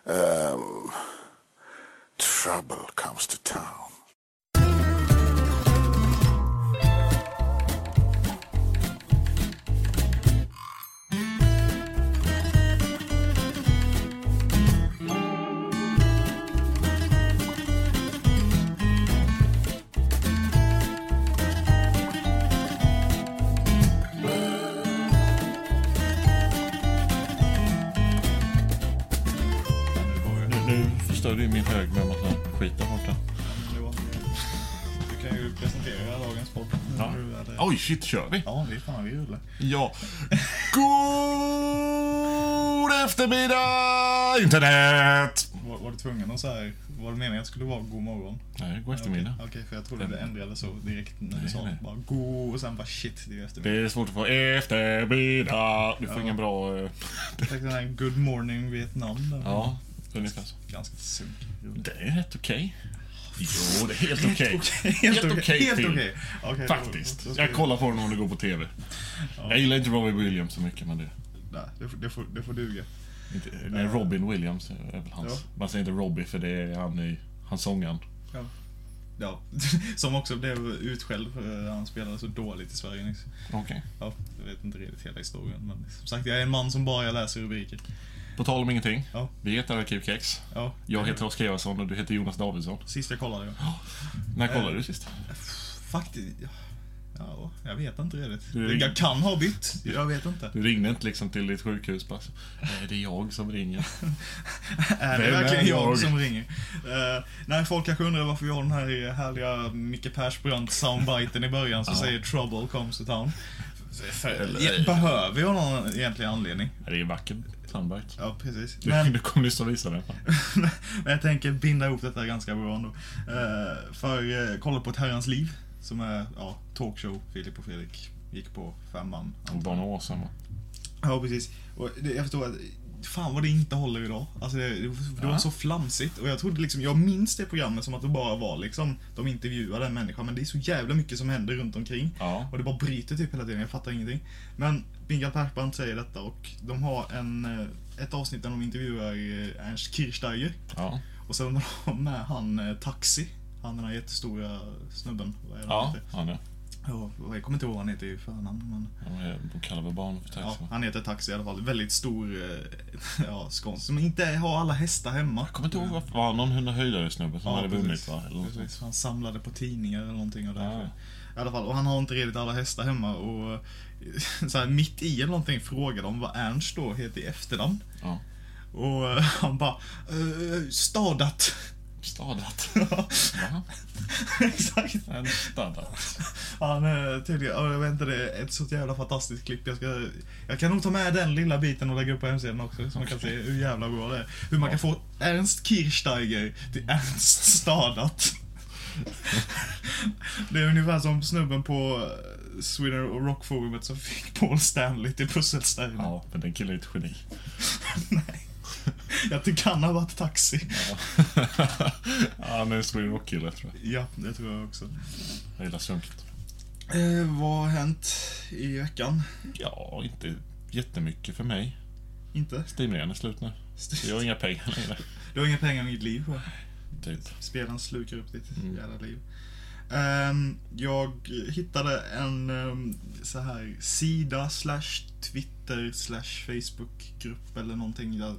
Trouble comes to town. Det är min hög med massa skit där borta. Du kan ju presentera dagens podd. Ja. Oj, shit, kör vi? Ja, det är fan vi rullar. Ja. God eftermiddag, internet! Var du tvungen att säga, var det meningen att det skulle vara god morgon? Nej, god eftermiddag. Okej, för jag trodde det ändrade så direkt när du sa nej. bara god och sen bara shit, det är eftermiddag. Det är svårt att få eftermiddag. Du får ingen bra... Jag tänkte den här good morning Vietnam. Där. Ja, ungefär så. Ganska sunk. Det är rätt okej. Jo, det är helt okej. Helt okej. Okej, Faktiskt. då ska Jag kollar på den om det går på TV. Ja. Jag gillar inte Robbie Williams så mycket, men det... Nej, det får duga. Nej, Robin Williams är väl hans. Ja. Man säger inte Robbie för det är han sångaren. Ja, som också blev utskälld för att han spelade så dåligt i Sverige nyss. Okej. Ja, jag vet inte riktigt hela historien, men som sagt, jag är en man som bara läser rubriker. På tal om ingenting. Ja. Vi heter Arkivkex. Ja. Jag heter Oskar Eversson och du heter Jonas Davidsson. Sist jag kollade, ja. När kollade du sist? Faktiskt, ja, jag vet inte riktigt. Du- Jag kan ha bytt, jag vet inte. Du ringde inte liksom till ditt sjukhus bara. Det är jag som ringer. Är det Vem är verkligen jag jag? som ringer? Nej, folk kanske undrar varför vi har den här härliga Micke Persbrandt soundbiten i början som säger Trouble comes to town. Behöver jag någon egentlig anledning? Det är vackert soundbite. Ja, precis. Du kommer nyss att visa den. Men jag tänker binda ihop detta ganska bra ändå. För kolla på ett herrans liv. Som är talkshow, Filip och Fredrik gick på 5 man. Bara några år sedan, va? Ja, precis. Och jag förstår att fan vad det inte håller idag. Alltså det var så flamsigt. Och jag trodde liksom, jag minns det programmet som att det bara var liksom, de intervjuade en människa. Men det är så jävla mycket som händer runt omkring. Ja. Och det bara bryter typ hela tiden, jag fattar ingenting. Men Mikael Persbrandt säger detta och de har ett avsnitt där de intervjuar Ernst Kirchsteiger. Ja. Och sen har de med han Taxi. Han den här jättestora snubben. Vad är det han heter? Han är. Ja, jag kommer inte ihåg vad han heter i förnamn, men... De kallar väl barn för taxi. Ja, han heter Taxi i alla fall. Väldigt stor skånsk som inte har alla hästar hemma. Jag kommer inte ihåg vad var någon höjdare snubbe som hade vunnit, va? Eller något Precis. sånt. Han samlade på tidningar eller någonting och därför. Ja. I alla fall, och han har inte redigt alla hästar hemma och så här, mitt i eller någonting frågade de vad Ernst då heter i efternamn. Ja. Och han bara Stadat. Stadat. Ja. Va? Exakt. En stadat. Han tydligen, jag vet inte, det är ett så jävla fantastiskt klipp. Jag kan nog ta med den lilla biten och lägga upp på hemsidan också, så man kan se hur jävla bra det är. Hur man kan få Ernst Kirchsteiger till Ernst Stadat. Det är ungefär som snubben på Sweden Rock-forumet som fick Paul Stanley till Pusselsteinen. Ja, men den killen är ett geni. Nej. Jag tycker han har varit Taxi. Ja. Han är en Sweden Rock-kille, tror jag. Ja, det tror jag också. Jag gillar sunket. Vad har hänt i veckan? Ja, inte jättemycket för mig. Inte? Steam-rean är slut nu. Jag har inga pengar längre. Du har inga pengar i mitt liv, va? Typ. Spelen slukar upp ditt jävla liv. Jag hittade en så här sida / Twitter / Facebook-grupp eller någonting där.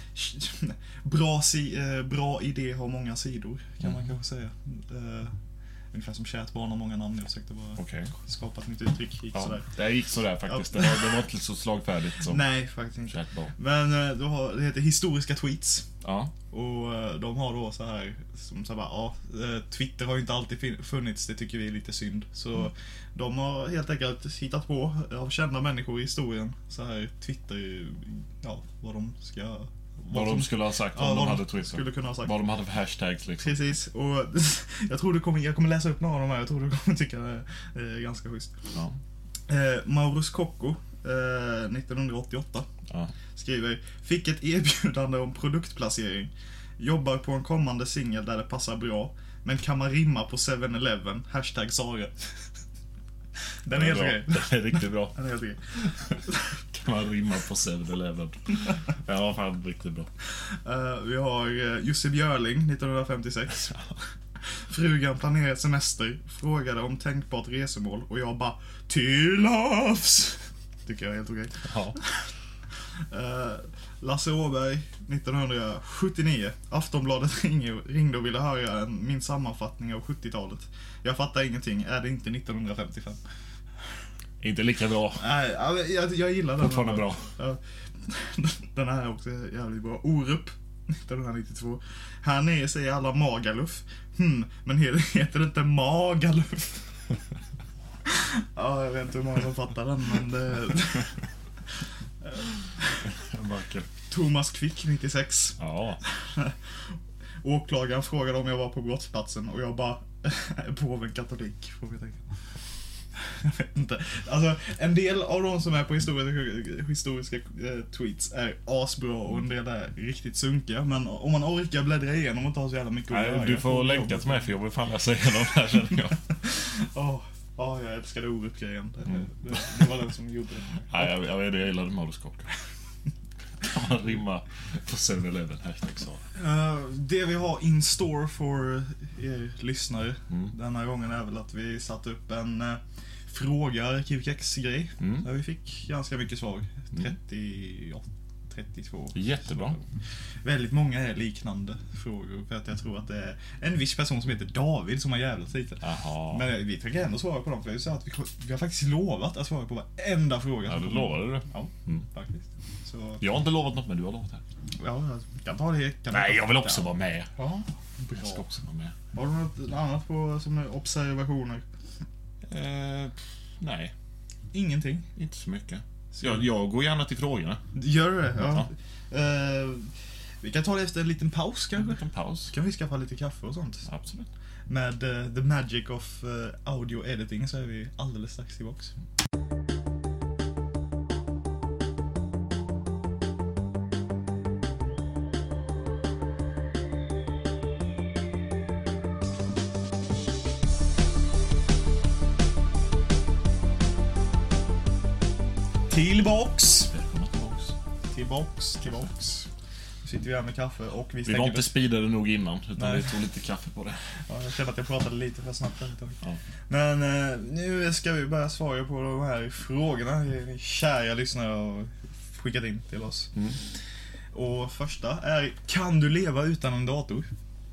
Bra idé har många sidor, kan man kanske säga. Ungefär som chatbarn har många namn. Jag försökte bara skapa ett nytt uttryck. Gick sådär. Det gick sådär faktiskt. Ja. Det var inte så slagfärdigt som Nej, faktiskt inte. chatbarn. Men det heter historiska tweets. Ja. Och de har då så här som så bara, Twitter har ju inte alltid funnits, det tycker vi är lite synd. Så de har helt enkelt hittat på av kända människor i historien så här Twitter, vad de ska... Vad de skulle ha sagt om de hade Twitter. Skulle kunna ha sagt. Vad de hade för hashtags liksom. Precis, och jag kommer läsa upp några av de här, jag tror du kommer tycka det är ganska schysst. Ja. Mauro Scocco 1988 skriver: fick ett erbjudande om produktplacering. Jobbar på en kommande singel där det passar bra. Men kan man rimma på 7-Eleven? #Sara. Den är helt okej. Den är riktigt bra. Den är helt okej. Kan man rimma på 7-Eleven? Ja, var fan riktigt bra. Vi har Jussi Björling 1956. Frugan planerar semester, frågade om tänkbart resemål och jag bara till havs. Tycker jag är helt okej. Ja. Lasse Åberg 1979. Aftonbladet ringde och ville höra min sammanfattning av 70-talet. Jag fattar ingenting. Är det inte 1955? Inte lika bra. Nej, jag gillar den. Fortfarande bra. Den här är också jävligt bra. Orup 1992. Här nere säger alla Magaluf. Men heter det inte Magaluf? Ja, jag vet inte hur många som fattar den, men det... Thomas Quick 96. Ja. Åklagaren frågade om jag var på brottsplatsen och jag bara påven katolik, får vi tänka. Jag vet inte. Alltså, en del av de som är på historiska tweets är asbra och en del är riktigt sunkiga. Men om man orkar bläddra igenom och ta så jävla mycket. Nej, du får länka till mig för jag vill fan läsa igenom det här, känner jag. Ja, jag älskade Orup-grejen. Det var den som gjorde det. Nej, jag vet det, jag gillade Madoskop. Kan man rimma på 7-Eleven, #så. Det vi har in store för er lyssnare denna gången är väl att vi satt upp en fråga arkivkex-grej där vi fick ganska mycket svar. 32. Jättebra. Väldigt många är liknande frågor för att jag tror att det är en viss person som heter David som har jävlat lite. Jaha. Men vi tänker ändå svara på dem för det är så att vi har faktiskt lovat att svara på varenda fråga. Ja, du lovade det. Ja, faktiskt. Så... Jag har inte lovat något, men du har lovat det. Ja, jag kan ta det. Nej, jag vill också vara med. Ja, bra. Jag ska också vara med. Har du något annat på som är observationer? Nej. Ingenting? Inte så mycket. Jag går gärna till frågorna. Gör du det? Ja. Vi kan ta det efter en liten paus kanske? En liten paus. Kan vi skaffa lite kaffe och sånt? Absolut. Med the magic of audio editing så är vi alldeles strax tillbaks. Tillbaks. Nu sitter vi här med kaffe och vi var inte speedade nog innan, utan vi tog lite kaffe på det. Ja, jag kände att jag pratade lite för snabbt. Ja. Men nu ska vi börja svara på de här frågorna kära lyssnare har skickat in till oss. Och första är: kan du leva utan en dator?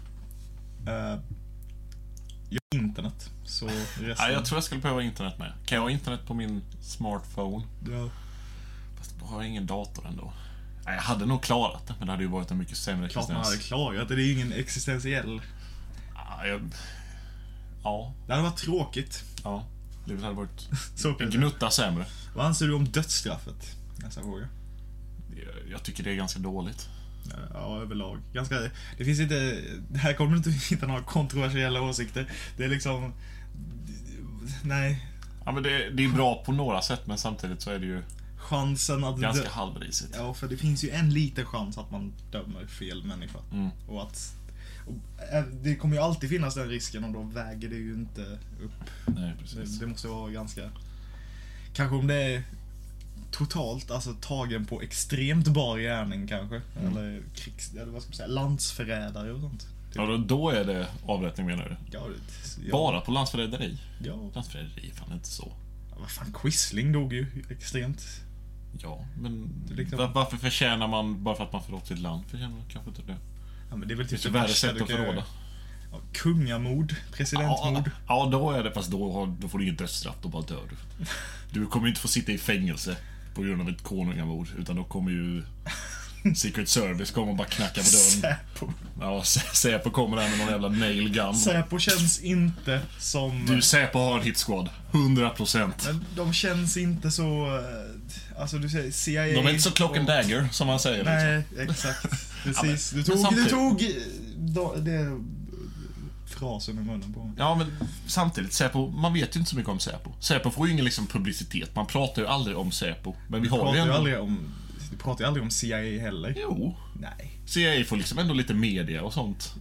Jag har internet. Så resten... Ja, jag tror jag skulle behöva internet med. Kan jag ha internet på min smartphone? Ja. Fast jag har ingen dator ändå. Nej, jag hade nog klarat det, men det hade ju varit en mycket sämre existens. Klart man hade klarat det, det är ju ingen existentiell. Ja. Det hade varit tråkigt. Ja, livet hade varit så en gnutta sämre. Vad anser du om dödsstraffet? Nästa fråga. Jag tycker det är ganska dåligt. Ja, överlag. Det finns inte... Här kommer du inte hitta några kontroversiella åsikter. Det är liksom... Nej. Ja, men det är bra på några sätt, men samtidigt så är det ju chansen att ganska halvrisigt. Ja, för det finns ju en liten chans att man dömer fel människa. Och att det kommer ju alltid finnas den risken, och då väger det ju inte upp. Nej, precis. Det måste vara ganska... Kanske om det är totalt, alltså tagen på extremt bar gärning kanske. Eller eller vad ska man säga, landsförrädare och sånt. Ja, då är det avrättning, menar du? Ja, bara på landsförräderi? Ja. Landsförräderi är fan inte så. Ja, vad fan, Quisling dog ju extremt. Ja, men liksom... varför förtjänar man, bara för att man förråder sitt land, förtjänar man kanske inte det? Ja, men det är väl typ det värre sätt att förråda. Ja, kungamord, presidentmord. Ja, då är det, fast då får du inget dödsstraff, då bara dör du. Du kommer inte få sitta i fängelse på grund av ett konungamord, utan då kommer ju Secret Service kommer bara knacka på dörren. Säpo. Ja, Säpo kommer där med någon jävla nail gun. Säpo känns inte som... Du, Säpo har en hit squad, 100%. Men de känns inte så... Alltså du säger CIA... De är inte så clock and dagger, som man säger. Nej, liksom. Exakt. Precis. Ja, du tog det frasen i munnen på mig. Ja, men samtidigt, Säpo, man vet ju inte så mycket om Säpo. Säpo får ju ingen liksom publicitet. Man pratar ju aldrig om Säpo. Men vi har ju ändå... Du pratar ju aldrig om CIA heller. Jo. Nej. CIA får liksom ändå lite media och sånt.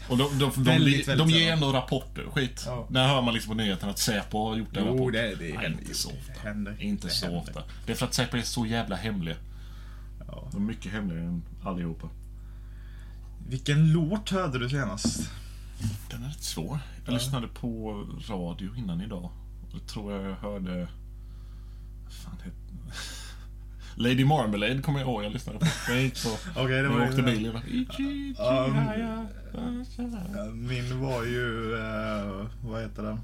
Och de ger ändå rapporter, skit. Ja. När hör man liksom på nyheten att Säpo har gjort en rapport? det Nej, händer inte så ofta. Det händer. Inte Det så händer. ofta. Det är för att Säpo är så jävla hemlig. Ja. De är mycket hemligare än allihopa. Vilken låt hörde du senast? Den är rätt svår. Jag lyssnade på radio innan idag. Och tror jag hörde... Vad fan heter... Lady Marmalade kommer jag ihåg jag lyssnade på. Jag gick på... Okej, det var jag åkte ju- bil. Min var ju... vad heter den?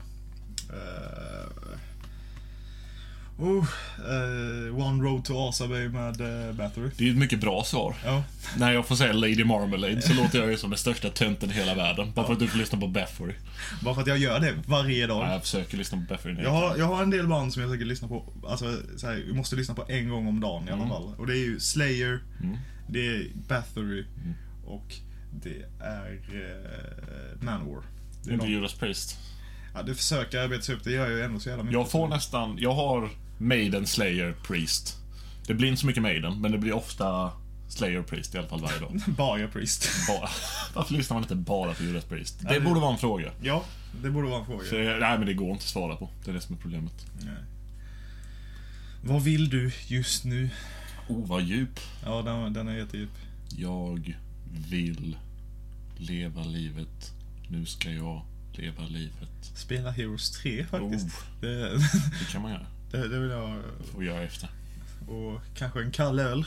One Road to Asaby med Battery. Det är ett mycket bra svar. Ja. När jag får säga Lady Marmalade så låter jag ju som den största tönten i hela världen. Bara för att du får lyssna på Bathory. Bara för att jag gör det varje dag. Ja, jag försöker lyssna på Bathory. Jag har en del band som jag försöker lyssna på. Alltså, så här, jag måste lyssna på en gång om dagen i alla fall. Och det är ju Slayer, det är Bathory och det är Manowar. Det är Inte de- Judas Priest. Ja, det försöker jag arbeta sig upp. Det gör jag ju ändå så jävla mycket. Jag har Maiden, Slayer, Priest. Det blir inte så mycket Maiden, men det blir ofta Slayer, Priest i alla fall varje dag. Bara Priest. Bara. Varför lyssnar man inte bara på Judas Priest? Det borde vara en fråga. Ja, det borde vara en fråga. För, nej, men det går inte att svara på. Det är det som är problemet. Nej. Vad vill du just nu? Vad djup. Ja, den är jättedjup. Jag vill leva livet. Nu ska jag leva livet. Spela Heroes 3 faktiskt. Det Det kan man göra. det vill jag. Får göra efter. Och kanske en kall öl.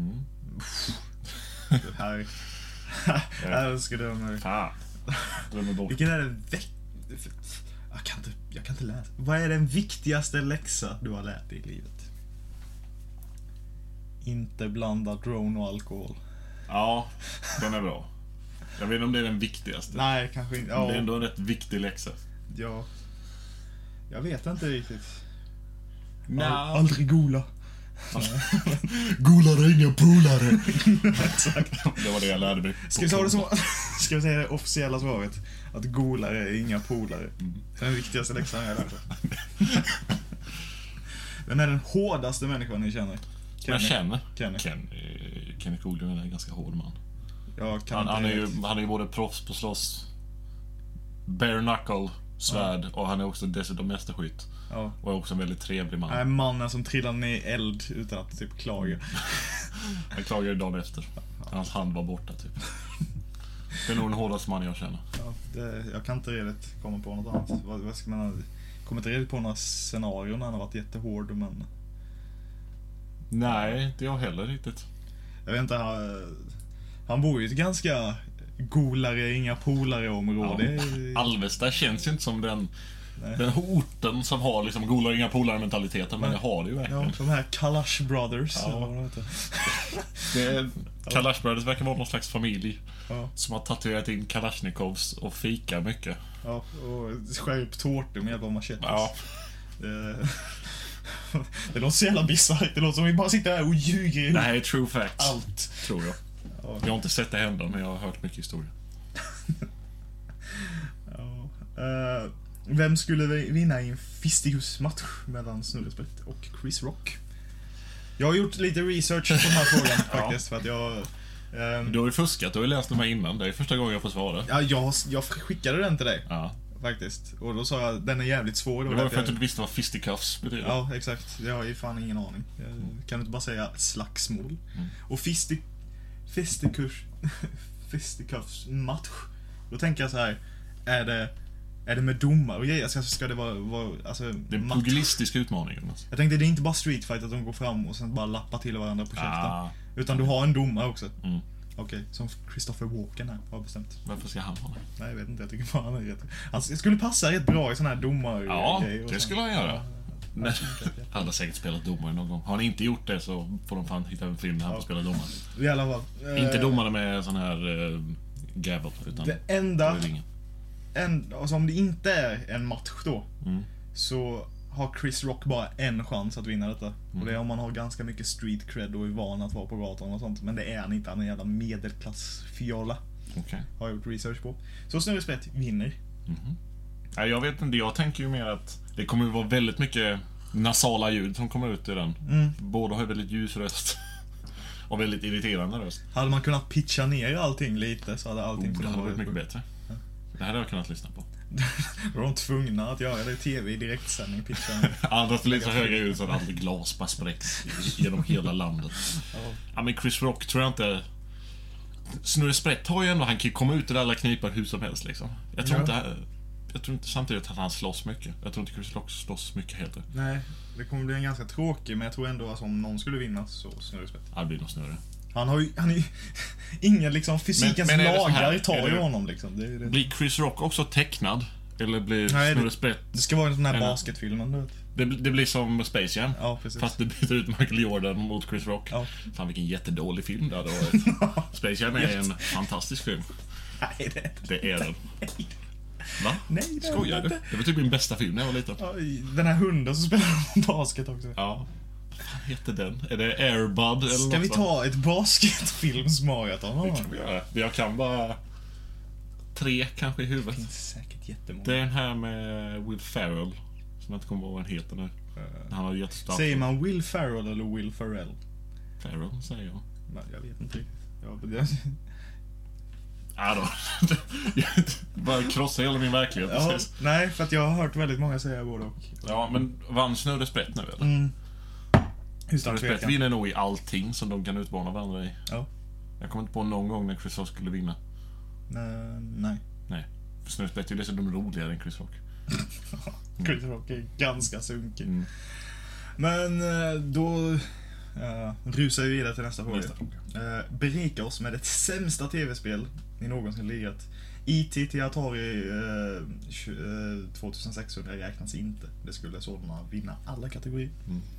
Det här. Jag älskar den. Fan. Drömmer bort. Vilken är den jag kan inte läsa. Vad är den viktigaste läxa du har lärt dig i livet? Inte blanda drone och alkohol. Ja, den är bra. Jag vet inte om det är den viktigaste. Nej, kanske inte. Men det är Ja, ändå en rätt viktig läxa. ja. Jag vet inte riktigt. Nej. Aldrig gola. Golare, inga polare. Exakt. Det var det jag lärde mig. Ska vi säga det officiella svaret? Att golare är inga polare. Den viktigaste läxan jag har lärt mig. Vem är den hårdaste människan ni känner? Jag känner. Kenny. Coolgren är en ganska hård man. Jag kan Han inte är ju både proffs på slåss, bare knuckle, svärd, och han är också dessutom mästerskytt. Ja. Och är också en väldigt trevlig man. Nej, mannen som trillar ner i eld utan att typ klaga. Han klagade dagen efter. Hans hand var borta typ. Det är nog den hårdaste man jag känner. Ja, jag kan inte redigt komma på något annat. Vad ska man... Kommer inte redigt på några scenarion när han har varit jättehård, men... Nej, inte jag heller riktigt. Jag vet inte, han bor ju i ett ganska golare, inga polare område. Ja. Alvesta känns ju inte som den orten som har liksom golare, inga polare mentaliteten, men det har det ju verkligen. Ja, de här Kalash Brothers. Ja. eller vad de heter. Kalash Brothers verkar vara någon slags familj Ja, som har tatuerat in Kalashnikovs och fikar mycket. ja, och skär upp tårtor med hjälp av machetes. Ja. Det låter så jävla bisarrt. Det låter som vi bara sitter här och ljuger Det här är true facts, allt. tror jag. Ja. Jag har inte sett det hända, men jag har hört mycket historia. Ja. Vem skulle vinna i en fistikus-match mellan Snurresprätt och Chris Rock? Jag har gjort lite research på den här frågan faktiskt, för att jag... Du har ju fuskat, du har ju läst de här innan. Det är första gången jag får svara. Ja, jag skickade den till dig Ja. faktiskt. Och då sa jag den är jävligt svår. Det var för att du inte visste vad fisticuffs betyder. Ja, exakt. Jag har ju fan ingen aning. Kan du inte bara säga slagsmål? Och fisticuffs-match. Då tänker jag så här. Är det med domar och grejer? Ska det vara alltså, Det är en pugilistisk utmaning. Jonas. Jag tänkte det är inte bara Street Fight att de går fram och sen bara lappar till varandra på käften. Utan du har en domare också. Okej, som Christopher Walken här har bestämt. Varför ska han ha det? Nej, jag vet inte, jag tycker bara han är rätt. Han skulle passa rätt bra i sån här domar. Ja, det skulle han göra. Men, han har säkert spelat domare någon gång. Har han inte gjort det så får de fan hitta en film där han får spela domare. I alla fall. Inte domare med sån här gavel, utan Det enda... ringen. Alltså om det inte är en match då, så har Chris Rock bara en chans att vinna detta. Och det är om man har ganska mycket street cred och är van att vara på gatan och sånt. Men det är han inte, han är en jävla medelklassfjolla. Okej. Har jag gjort research på. Så Snurresprätt vinner. Nej, jag vet inte, jag tänker ju mer att det kommer att vara väldigt mycket nasala ljud som kommer ut i den. Båda har väldigt ljus röst. Och väldigt irriterande röst. Hade man kunnat pitcha ner allting lite så hade allting Det hade varit varit mycket bättre. Det här hade jag kunnat lyssna på. Då var de tvungna att göra det i tv i direktsändning, pitchen. Andra blir så höga ljud så att aldrig glas bara spräcks genom hela landet. Ja, men Chris Rock tror jag inte... Snurre Sprätt har ju ändå, han kan ju komma ut ur alla knipar hur som helst liksom. Jag tror inte samtidigt att han slåss mycket. Jag tror inte Chris Rock slåss mycket heller. Nej, det kommer bli en ganska tråkig, men jag tror ändå att om någon skulle vinna så Snurre Sprätt. Ja, det blir nog Snurre. Han är ju inga liksom fysikens Men är det så lagar här? tar Är ju det- honom liksom. Det. Blir Chris Rock också tecknad? Eller blir Nej, Snurre Sprätt... Det ska vara en sån här Eller- basketfilmen, du vet. Det blir som Space Jam. Ja, precis. Fast det byter ut Michael Jordan mot Chris Rock. Ja. Fan, vilken jättedålig film det hade varit. Space Jam är en fantastisk film. Nej, Det är den. Va? Nej, det är Skojar det du? inte. Det var typ min bästa film när jag var liten. Ja, den här hunden som spelar basket också. Ja. Vad fan heter den? Är det Airbud eller Ska något, vi va? ta ett basketfilmsmaraton? Det kan vi göra. Jag kan bara 3 kanske i Det huvudet. finns säkert jättemånga. Det är den här med Will Ferrell. Som jag inte kommer ihåg vad han heter nu. Han har jättestark... Säger man Will Ferrell eller Will Ferrell? Ferrell, säger jag. Nej, jag vet inte riktigt. Ja då. Bara krossa hela min verklighet. Ja, Precis. nej, för att jag har hört väldigt många säga både och. Ja, men vann Snurre Sprätt nu eller? Mm. Utan Snurre Sprätt tvekan. vinner nog i allting som de kan utmana varandra i. Ja. Jag kommer inte på någon gång när Chris Rock skulle vinna. Nej. Nej. För Snurre Sprätt är ju dessutom roligare än Chris Rock. Chris Rock är ganska sunkig. Mm. Men då rusar vi vidare till nästa fråga. Nästa fråga. Berika oss med det sämsta tv-spel ni någonsin lirat. E.T. till Atari 2600 räknas inte. Det skulle sådana vinna alla kategorier.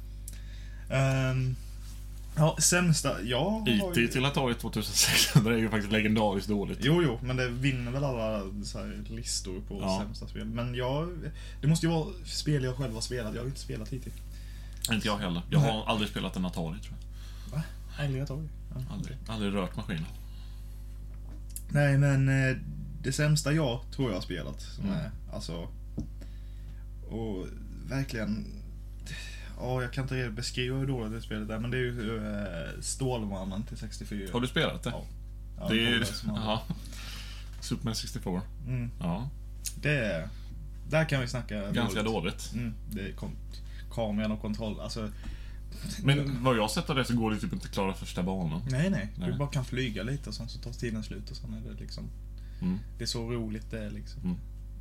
Ja, sämsta... Ja, E.T. till Atari 2600 är ju faktiskt legendariskt dåligt. Jo, men det vinner väl alla så här listor på sämsta spel. Men det måste ju vara spel jag själv har spelat. Jag har ju inte spelat hittills. Inte jag heller. Jag har aldrig spelat en Atari, tror jag. Va? Aldrig Atari? Ja, Aldrig rört maskinen. Nej, men det sämsta jag tror jag har spelat som är alltså och verkligen jag kan inte beskriva hur dåligt det spelet är, men det är ju Stålmannen till 64. Har du spelat det? Ja, Det är... som har- Ja. Superman 64. Mm. Ja. Där kan vi snacka Ganska dåligt. Det är kameran och kontroll, alltså Men vad jag har sett av det så går det typ inte att klara första banan. nej. Nej. Du bara kan flyga lite och sen så tar tiden slut och sen är det liksom det är så roligt det är liksom.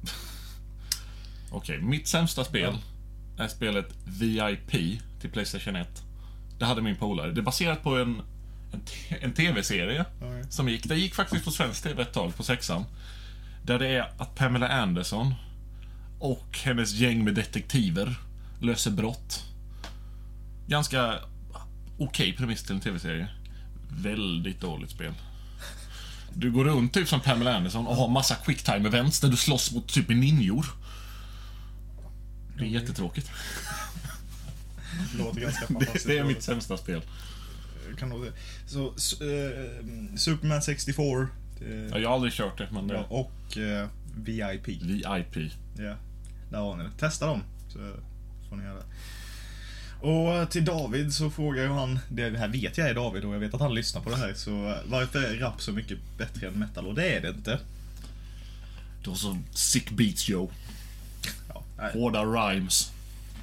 Okej, mitt sämsta spel är spelet VIP till PlayStation 1. Det hade min polare. Det är baserat på en tv-serie som gick. Det gick faktiskt på svensk tv ett tag, på 6:an. Där det är att Pamela Anderson och hennes gäng med detektiver löser brott. Ganska okej premiss till en tv-serie. Väldigt dåligt spel. Du går runt typ som Pamela Anderson och har massa quicktime events där du slåss mot typ ninjor. Det är jättetråkigt. Det låter ganska fantastiskt. Det är mitt sämsta spel. Kan nog det. Så Superman 64 Ja, jag har aldrig kört det, men det... och VIP. VIP. Ja, där har ni det. Testa dem så får ni göra det. Och till David så frågar ju han, det här vet jag är David och jag vet att han lyssnar på det här, så varför är rap så mycket bättre än metal? Och det är det inte. Du har så sick beats, Joe. Ja, nej. Hårda rhymes.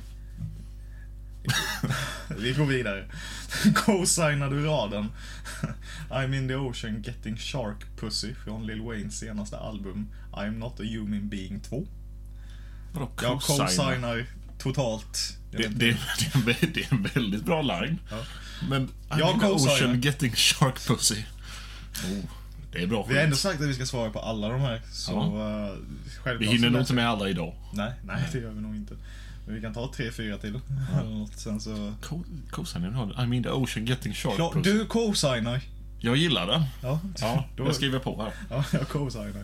Vi går vidare. Co-signar du raden I'm in the ocean getting shark pussy från Lil Waynes senaste album I'm not a human being 2? Vadå Jag co-signar? co-signar totalt. Det är en väldigt bra line. Ja. Men Jag I'm in the co-signar. ocean getting shark pussy. Det är bra Vi har ändå skit. sagt att vi ska svara på alla de här. Så självklart. Vi hinner så nog inte med alla idag. Nej, det gör vi nog inte. Men vi kan ta 3-4 till. Eller något, sen så... Co-signar du har? I'm in the ocean getting shark Klart, pussy. du co-signar. Jag gillar det. Ja, Ja, då... jag skriver på här. Ja, jag co-signar.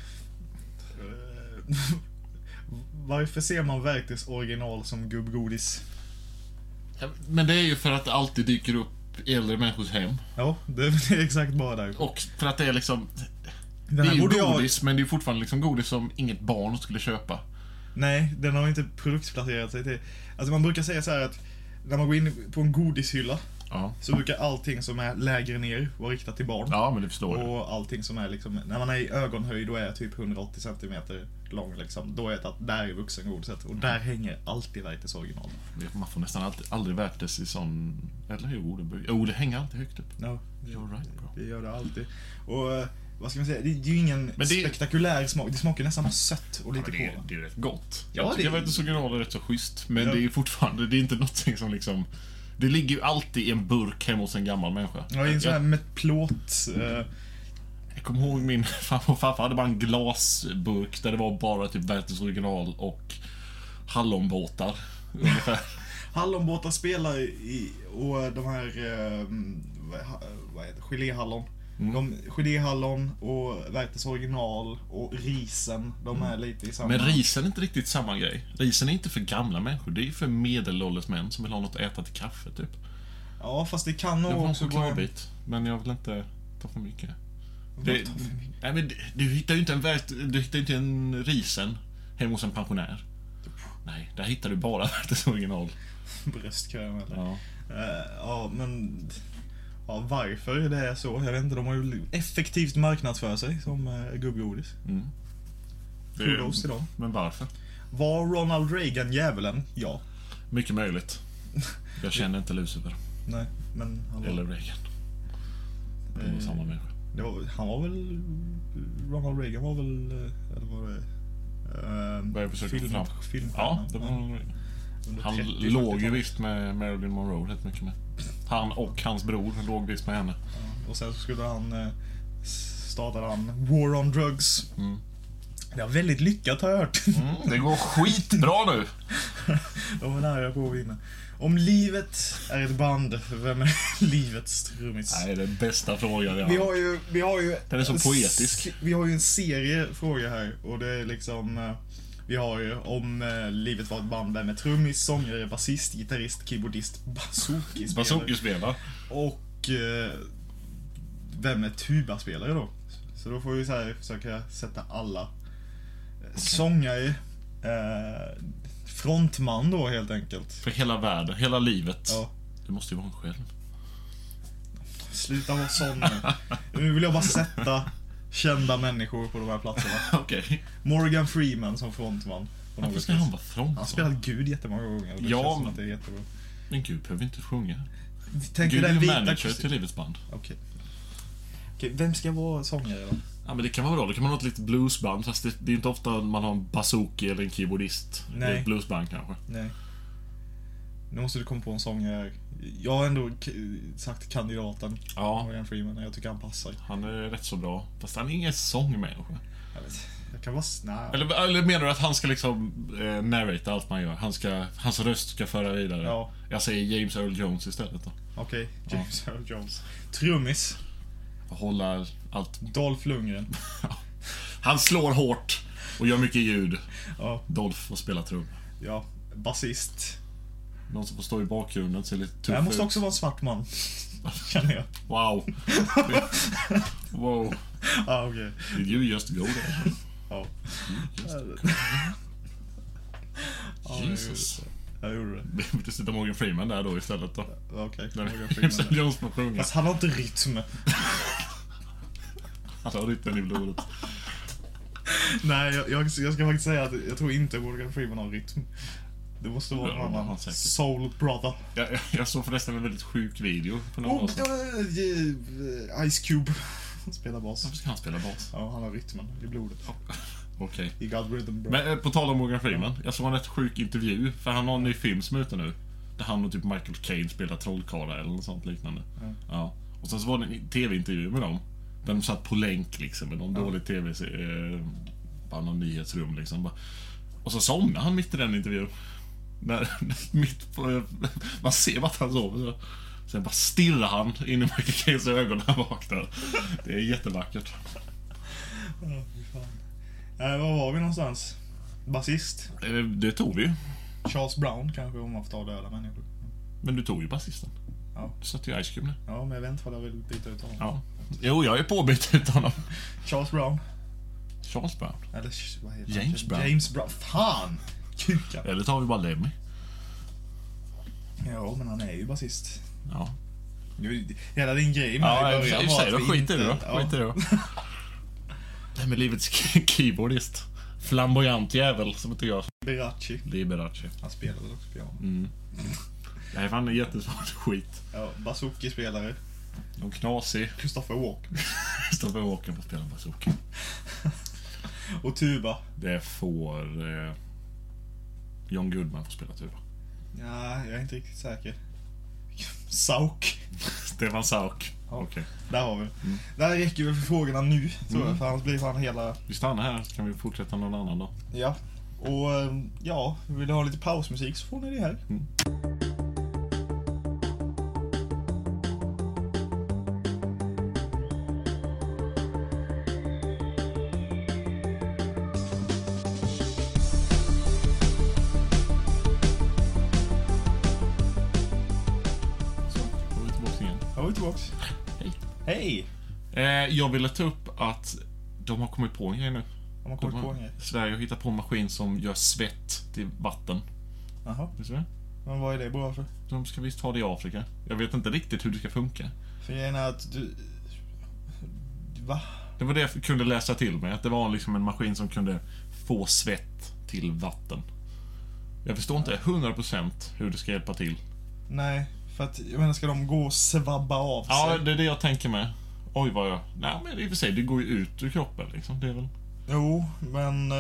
Varför ser man Verktis original som gubbgodis? Men det är ju för att det alltid dyker upp i äldre människors hem. Ja, det är exakt bara där. Och för att det är liksom... Den Det är här ju borde godis, men det är ju fortfarande liksom godis som inget barn skulle köpa. Nej, den har inte produktplacerat sig till. Alltså man brukar säga så här att när man går in på en godishylla Ja. så brukar allting som är lägre ner vara riktat till barn. Ja, men det förstår jag. Och allting som är liksom, när man är i ögonhöjd och är typ 180 cm lång liksom, då är det att där är vuxengodiset. Och där hänger alltid Werthers original. Man får nästan aldrig Werthers i sån... Eller det hänger alltid högt upp. No, You're right, bro. det gör det alltid. Och vad ska man säga, det är ju ingen spektakulär smak. Det smakar nästan bara sött och lite Ja, på. det är rätt gott. Ja, Jag tycker det- Werthers original är rätt så schysst. Men Ja. det är fortfarande, det är inte någonting som liksom... Det ligger ju alltid i en burk hemma hos en gammal människa. Ja, i en sån här med plåt. Jag kommer ihåg min farfar och farfar hade bara en glasburk där det var bara typ Werthers original och hallonbåtar. Ungefär. Hallonbåtar spelar i, och de här, vad heter det, geléhallon. Geléhallon och Werthers original och risen, de är lite i samma... Men risen är inte riktigt samma grej. Risen är inte för gamla människor. Det är för medelålders män som vill ha något att äta till kaffe, typ. Ja, fast det kan nog Jag vill ha en också gå en... chokladbit, men jag vill inte ta för mycket. Det... Nej, men du hittar ju inte en risen hemma hos en pensionär. Nej, där hittar du bara Werthers original. Bröstkräm eller... Ja. Ja, men... Ja, varför det är så? Jag vet inte, de har ju effektivt marknadsför sig som gubbgodis. Mm. Kudos till dem. Men varför? Var Ronald Reagan djävulen? Ja. Mycket möjligt. Jag känner inte Lucifer. Nej, men han var... Eller Reagan. Det var samma människa. Han var väl... Ronald Reagan var väl... Eller var det... Vad jag försöker få fram. Filmstjärnan. Ja, det var Under han 30, låg ju 40-talet. visst med Marilyn Monroe rätt mycket med. Han och hans bror låg visst med henne. Ja, och sen så skulle han... startade han War on Drugs. Mm. Det var väldigt lyckat har jag hört. Det går skitbra nu. De är nära på att vinna. Om livet är ett band, vem är livets trummis? Nej, det är den bästa frågan jag Vi har. har ju... Den är så poetisk. Vi har ju en serie frågor här och det är liksom... Vi har ju om livet var ett band, vem är trummis, sångare, basist, gitarrist, keyboardist, bazooki-spelare. Bazooki-spelare. Och vem är tubaspelare då? Så då får vi så här försöka sätta alla sångare, frontman då helt enkelt. För hela världen, hela livet. Ja. Det måste ju vara en själv. Sluta vara sån nu. Nu vill jag bara sätta kända människor på de här platserna. Okej. Morgan Freeman som frontman. På Varför något ska vis. han vara frontman? Han spelar Gud jättemånga gånger. Och det Ja, känns som men- att det är jättebra. Men Gud behöver inte sjunga. Tänk Gud dig är den ju vita manager till Livets band. Okej, vem ska vara sångare då? Ja, men det kan vara bra. Det kan vara något litet bluesband. Fast det är inte ofta man har en bazooki eller en keyboardist. Nej. Det är ett bluesband kanske. Nej. Nu måste du komma på en sångare. Jag har ändå sagt kandidaten. Ja, Morgan Freeman. Jag tycker han passar. han är rätt så bra. Fast han är ingen sångmänniska. Jag kan vara snäll. Eller menar du att han ska liksom narrata allt man gör? Hans röst ska föra vidare? Ja. Jag säger James Earl Jones istället då. Okej, James Earl Jones. Trummis. Och hålla allt. Dolph Lundgren. Han slår hårt och gör mycket ljud. Ja, Dolph får spela trum. ja. Basist. Någon som får stå i bakgrunden ser lite Det tuff här måste ut. också vara en svart man. Känner jag. Wow. Wow. Ja, okej. Did you just go there? Ja. Jesus. Jag gjorde det. Vi borde sätta Morgan Freeman där då istället då. Okej, När Morgan James Freeman. Earl Jones får sjunga. Fast han har inte rytm. Han har rytmen i blodet. Nej, jag ska faktiskt säga att jag tror inte Morgan Freeman har rytm. Det måste vara Ja, någon han annan. säkert. Soul Brother. Jag såg förresten en väldigt sjuk video för några år sedan. Ice Cube spelar bas. Varför ska han spela bas? Ja, han har rytmen i blodet. Okej. He got rhythm, bro. Men på tal om Morgan Freeman. Jag såg en rätt sjuk intervju. För han har en ny film som är ute nu. Där han och typ Michael Caine spelar trollkarlar eller något sånt liknande. Ja. Ja. Och sen så var det en tv-intervju med dem. Där de satt på länk liksom. Med någon dålig tv. Bara någon nyhetsrum liksom. Och så somnade han mitt i den intervjun. Mitt på, man ser vart han sover. Sen bara stirrar han in i Michael Caines ögon när han vaknar. Det är jättevackert. Ja, fy fan. Var var vi någonstans? Basist? Det tog vi ju. Charles Brown kanske, om man får ta döda människor. Men du tog ju basisten. Ja. Du satt ju Ice Cube nu. Ja, men jag vet inte vad jag vill byta ut honom. Ja. Jo, jag är påbytt ut honom. Charles Brown. Charles Brown. Eller vad heter James han? Brown. James Brown. Fan! Kuka. Eller tar vi bara Lemmy. Ja, men han är ju basist. Ja. Hela din grej med Ja, i början i och för sig, var då att vi skit i det då. inte- Skit i det då. Det med livets keyboardist. Flamboyant jävel som inte jag. Liberace. Han spelade väl också piano. Det här är fan en jättesvårt skit. Ja, bazooki-spelare. Och knasig. Christopher Walken. Christopher Walken får spela bazooka. Och tuba. Det får John Goodman får spela tuba. Ja, jag är inte riktigt säker. Sauk. Stefan Sauk. Ja. Okej. Där har vi. Där räcker vi för frågorna nu, tror jag. För annars blir fan hela... Vi stannar här så kan vi fortsätta någon annan dag. Ja. Och ja, vill du ha lite pausmusik så får ni det här. Så, då är vi tillbaka igen. Ja, vi är tillbaks. Hej. Hej! Jag ville ta upp att de har kommit på en grej nu. De har kommit på en grej. Sverige har hittat på en maskin som gör svett till vatten. Jaha. Visst är det? Men vad är det bra för? De ska visst ha det i Afrika. Jag vet inte riktigt hur det ska funka. För grejen är att du... Va? Det var det jag kunde läsa till mig. Att det var liksom en maskin som kunde få svett till vatten. Jag förstår inte 100% hur det ska hjälpa till. Nej, för att jag menar, ska de gå och svabba av sig? Ja, det är det jag tänker med. Oj, vad jag... Nej, men i och för sig, det går ju ut ur kroppen liksom. Det är väl... Jo, men...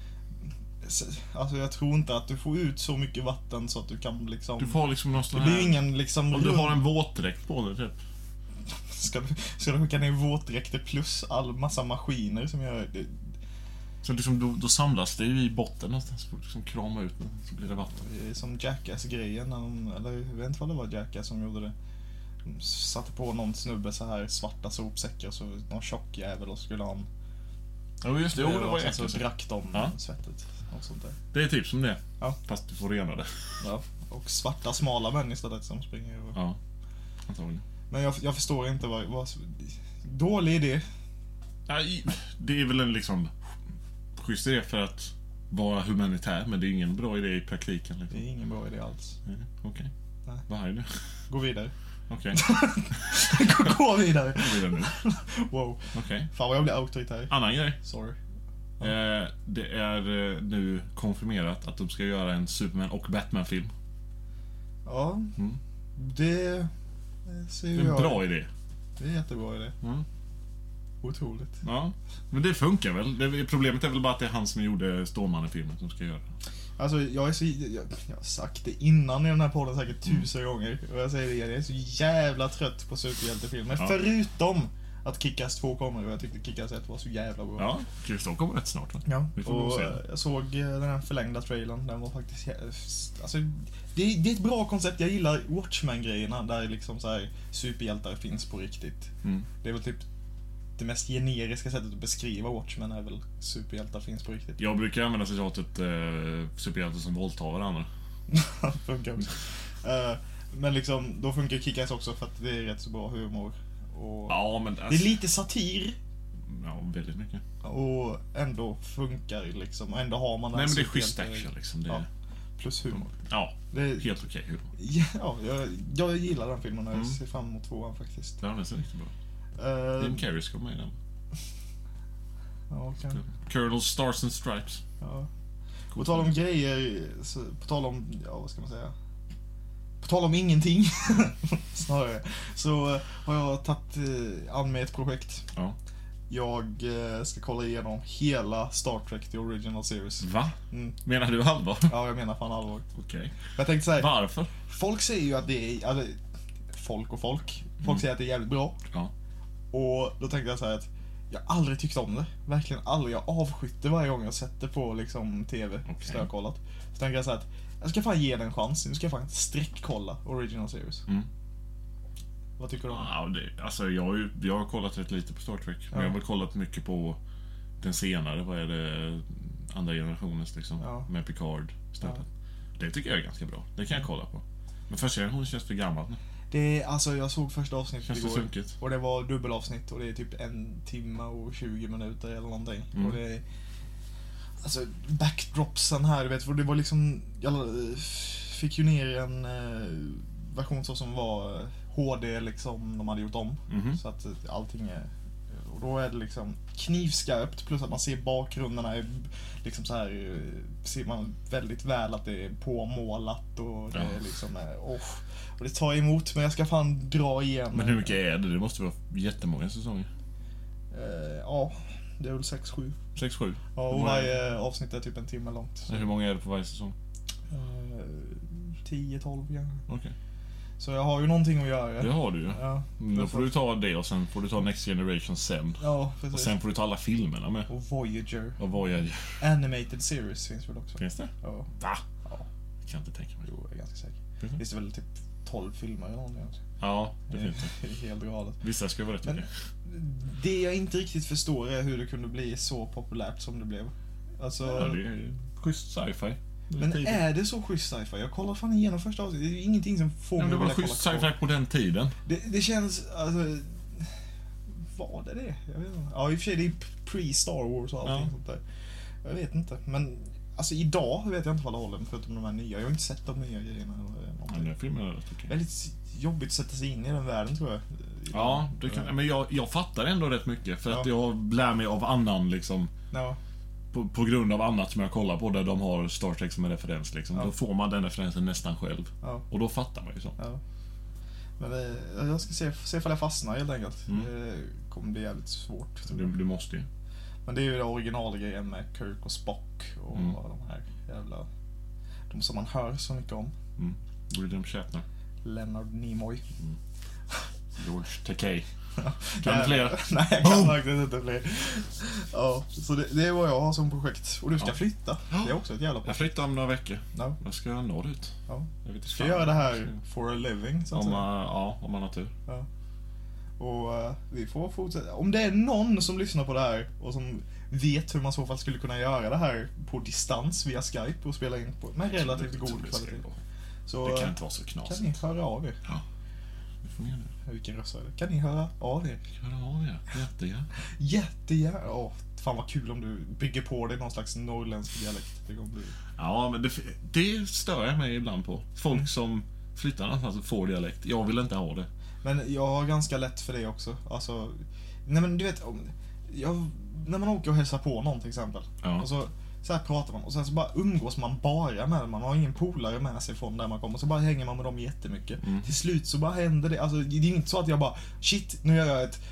Alltså jag tror inte att du får ut så mycket vatten så att du kan liksom... Du får liksom någon sån Det blir ju här... ingen liksom... Om du har en våtdräkt på dig, typ. Ska du skicka ner våtdräkter plus all massa maskiner som gör... Så liksom, då samlas det ju i botten någonstans. Får liksom krama ut den, så blir det vatten. Det är som Jackass-grejen, när de, eller jag vet inte vad det var Jackass som gjorde det. De satte på någon snubbe så här svarta sopsäckar, så någon tjock jävel och skulle ha en... Ja, just det. Jo, det var och sen jäkligt. så drack de Ja. svettet och sånt där. Det är typ som det. Ja. Fast du får rena det. Ja. Och svarta smala män istället som springer över. Ja, antagligen. Men jag förstår inte vad dålig idé. Nej, det är väl en liksom schysst idé för att vara humanitär, men det är ingen bra idé i praktiken. Liksom. Det är ingen bra idé alls. Okej. Nej. Vad är det? Gå vidare. Okej. Gå vidare. Vad är det nu? Wow. Okej. Fan vad jag blir auktoritär. Annan grej. Sorry. Det är nu konfirmerat att de ska göra en Superman och Batman-film. Ja. Mm. Det ser Det är en jag. bra idé. Det är en jättebra idé. Mm. Otroligt. Ja, men det funkar väl. Problemet är väl bara att det är han som gjorde Stålmannen-filmen som ska göra det. Alltså jag har sagt det innan i den här podden säkert 1000 gånger. Och jag säger det igen, jag är så jävla trött på superhjältefilmer. Ja. Förutom att Kick-Ass 2 kommer och jag tyckte Kick-Ass 1 var så jävla bra. Ja, Kriston kommer rätt snart va? Ja, Vi får nog och se. jag såg den här förlängda trailern. Den var faktiskt... Alltså, det är ett bra koncept. Jag gillar Watchmen-grejerna där liksom så här superhjältar finns på riktigt. Mm. Det är väl typ det mest generiska sättet att beskriva Watchmen är väl superhjältar finns på riktigt. Jag brukar använda citatet superhjältar som våldtar varandra. Funkar också. Men liksom, då funkar Kick-Ass också för att det är rätt så bra humor. Och Ja, men det är lite satir. Ja, väldigt mycket. Och ändå funkar liksom. Och ändå har man... Nej, men det är schysst action liksom. Det är... Ja, plus humor. Ja, Det är... helt okej humor. Ja, jag gillar den filmen och jag ser fram emot 2:an faktiskt. Ja, den ser riktigt bra. Jim Carrey ska med i den. Ja, kan. Colonel Stars and Stripes. Ja. På tal om grejer, på tal om, ja vad ska man säga? På tal om ingenting, snarare, så har jag tagit an med ett projekt. Ja. Jag ska kolla igenom hela Star Trek The Original Series. Va? Mm. Menar du allvar? Ja, jag menar fan allvar. Okej. Jag tänkte säga, Varför? folk säger ju att det är, alltså, folk säger att det är jävligt bra. Ja. Och då tänkte jag så här att jag aldrig tyckt om det. Verkligen aldrig. Jag avskytte varje gång jag sätter på liksom TV. Okej. Så jag kollat. Så tänkte jag så här att jag ska fan ge den en chans. Nu ska jag fan sträckkolla Original Series. Mm. Vad tycker du om det? Ja, alltså jag har kollat rätt lite på Star Trek. Men Ja. jag har väl kollat mycket på den senare. Vad är det? Andra generationens liksom. Ja. Med Picard istället. Det tycker jag är ganska bra. Det kan jag kolla på. Men första generationen känns för gammalt nu. Det är, alltså jag såg första avsnittet Känns det igår. sunkigt? Och det var dubbelavsnitt. Och det är typ 1 timme och 20 minuter eller någonting. Mm. Och det är, alltså backdropsen här, du vet. För det var liksom, jag fick ju ner en version så som var HD liksom de hade gjort om. Så att allting är... Och då är det liksom knivskarpt, plus att man ser bakgrunderna är liksom så här, ser man väldigt väl att det är påmålat och det är liksom och det tar emot, men jag ska fan dra igen. Men hur mycket är det? Det måste vara jättemånga säsonger. Ja, det är väl 6-7. 6-7? Ja, och varje avsnitt är typ en timme långt. Så. Hur många är det på varje säsong? 10-12 igen. Okej. Så jag har ju någonting att göra. Det har du ju. Ja, då får du ta det och sen får du ta Next Generation sen. Ja, precis. Och sen får du ta alla filmerna med. Och Voyager. Och Voyager. Animated series finns väl också. Finns det? Ja. Va? Ja. Jag kan inte tänka mig. Jo, jag är ganska säker. Finns det väl typ 12 filmer eller någonting? Ja, det finns det. Det är helt galet. Vissa ska vara rätt mycket. Det jag inte riktigt förstår är hur det kunde bli så populärt som det blev. Alltså... Ja, det är schysst sci-fi. Men är det så schysst sci-fi? Jag kollar fan igenom första avsnittet. Det är ingenting som får mig att vilja kolla. Det var schysst sci-fi på den tiden. Det känns, alltså... Var det? Jag vet inte. Ja, i och för sig det är pre-Star Wars och allting sånt där. Jag vet inte. Men alltså idag vet jag inte vad det håller förutom de här nya. Jag har inte sett de nya grejerna eller någonting. Den filmen är rätt okej. Väldigt jobbigt att sätta sig in i den världen, tror jag. Ja, det kan, men jag fattar ändå rätt mycket. För att jag lär mig av annan liksom. Ja. På grund av annat som jag kollar på där de har Star Trek som en referens liksom. Då får man den referensen nästan själv. Och då fattar man ju så. Ja. Men jag ska se ifall jag fastnar helt enkelt. Det kommer bli jävligt svårt. Du måste ju. Men det är ju det originalgrejen med Kirk och Spock och de här jävla... De som man hör så mycket om. William Shatner. Leonard Nimoy. George Takei. Kan du fler? Nej, jag kan faktiskt inte fler. Ja, så det är vad jag har som projekt. Och du ska flytta. Det är också ett jävla projekt. Jag flyttar om några veckor. Ja. Jag ska norrut. Ja. Jag vet ska göra det här for a living, så att säga. Om man har tur. Ja. Och vi får fortsätta. Om det är någon som lyssnar på det här och som vet hur man i så fall skulle kunna göra det här på distans via Skype och spela in på med relativt god kvalitet. Så det kan inte vara så knasigt. Kan ni höra av er? Ja. Det får ni göra. Vilken röst är det? Kan ni höra av er? Höra av er. Jättegärna. Jättegärna. Fan vad kul om du bygger på det någon slags norrländsk dialekt. Det kommer bli... Ja, men det stör jag mig ibland på. Folk som flyttar någonstans och får dialekt. Jag vill inte ha det. Men jag har ganska lätt för det också. Alltså, nej men du vet, när man åker och hälsar på någon till exempel. Och så här pratar man och sen så bara umgås man bara med dem. Man har ingen polare med sig från där man kommer. Så bara hänger man med dem jättemycket. Till slut så bara händer det. Alltså det är inte så att jag bara shit, nu gör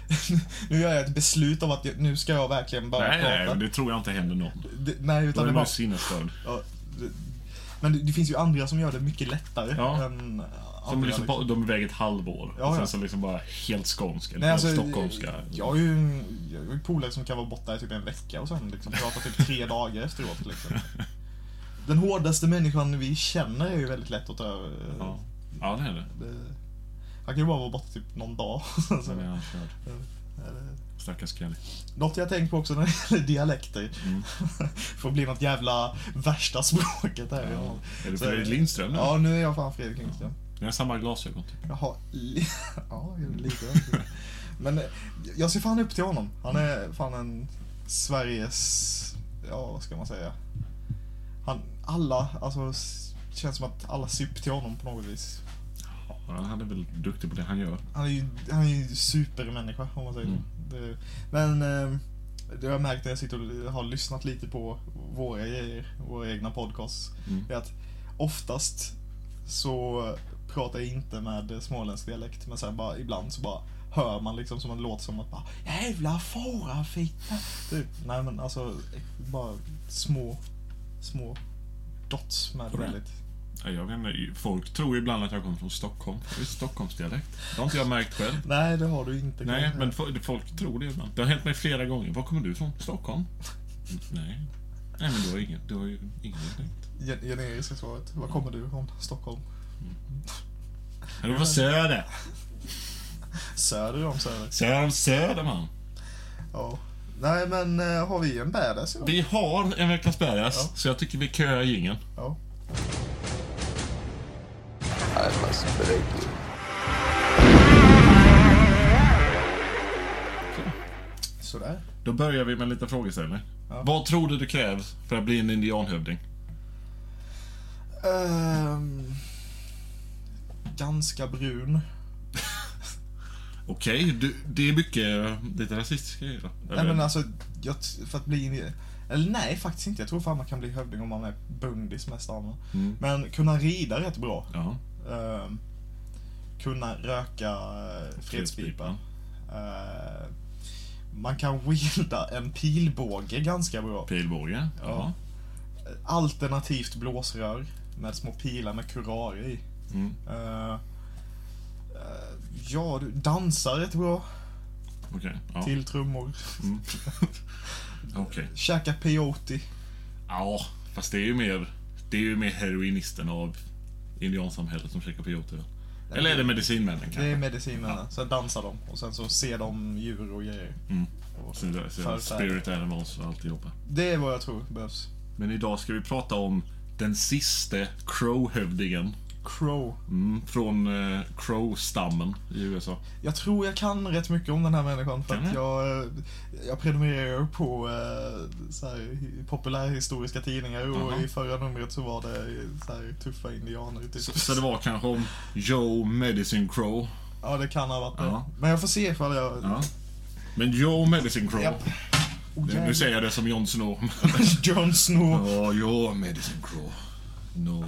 jag ett beslut av att nu ska jag verkligen bara prata. Nej, det tror jag inte händer någon. Nej, utan det är bara sinnesstörd. Ja, men det finns ju andra som gör det mycket lättare än som liksom, de är iväg ett halvår. Och sen så liksom bara helt skånska. Nej, alltså, stockholmska. Jag har ju polare som kan vara borta i typ en vecka och sen liksom prata typ 3 dagar efteråt liksom. Den hårdaste människan vi känner är ju väldigt lätt att ta över. Ja, det är det. Han kan ju bara vara borta typ någon dag. Sen är han körd. Stackars Kelly. Något jag tänkt på också när det gäller dialekter. Får bli något jävla värsta språket här. Är du Fredrik Lindström nu? Ja, nu är jag fan Fredrik Lindström. Jag har samma glasögon typ. Jaha, ja, lite. Men jag ser fan upp till honom. Han är fan en Sveriges, ja vad ska man säga. Alltså känns som att alla ser upp till honom på något vis. Ja, han är väl duktig på det han gör. Han är ju supermänniska om man säger det. Men det har jag märkt när jag sitter och har lyssnat lite på våra grejer, våra egna podcasts. Är att oftast så pratar jag inte med småländsk dialekt, men sen bara ibland så bara hör man liksom som en låt som att bara jävla fårafitta. Nej men alltså bara små dots med väldigt. Jag vet inte, folk tror ibland att jag kommer från Stockholm. Det är Stockholmsdialekt. Det har inte jag märkt själv. Nej, det har du inte. Nej, men folk tror det ibland. Det har hänt mig flera gånger. Var kommer du från? Stockholm? Nej, men du har ju ingen dialekt. Generiska svaret. Var kommer du från? Stockholm. Är du från Söder? Söder om Söder, man. Ja. Nej, men har vi en badass idag? Vi har en veckans badass, så jag tycker vi köar jingeln. Ja. I must break you. Sådär. Då börjar vi med en liten frågeställning. Vad tror du det krävs för att bli en indianhövding? Ganska brun. Okej, det är mycket lite rasistiska grejer då. Nej men alltså, för att bli... Eller nej, faktiskt inte. Jag tror fan man kan bli hövding om man är bundis med stammen. Men kunna rida rätt bra. Ja. Kunna röka fredspipa. Man kan wielda en pilbåge ganska bra. Pilbåge? Ja. Alternativt blåsrör med små pilar med kurar i. Ja, du dansar rätt bra. Okej. Ja. Till trummor. Okej. Käka peyote. Ja, fast det är ju mer heroinisten av indiansamhället som käkar peyote. Eller är det medicinmännen kanske? Det är medicinmännen. Sen dansar de och sen så ser de djur och grejer. Och Så spirit animals och alltihopa. Det är vad jag tror behövs. Men idag ska vi prata om den sista Crow-hövdingen. Crow. Från Crow-stammen i USA. Jag tror jag kan rätt mycket om den här människan för att jag prenumererar på så här, populärhistoriska tidningar och i förra numret så var det så här, tuffa indianer typ. Så det var kanske om Joe Medicine Crow. Ja, det kan ha varit det. Men jag får se ifall jag... Ja. Men Joe Medicine Crow. Japp. Nu säger jag det som Jon Snow. Jon Snow. Ja, Joe Medicine Crow. No.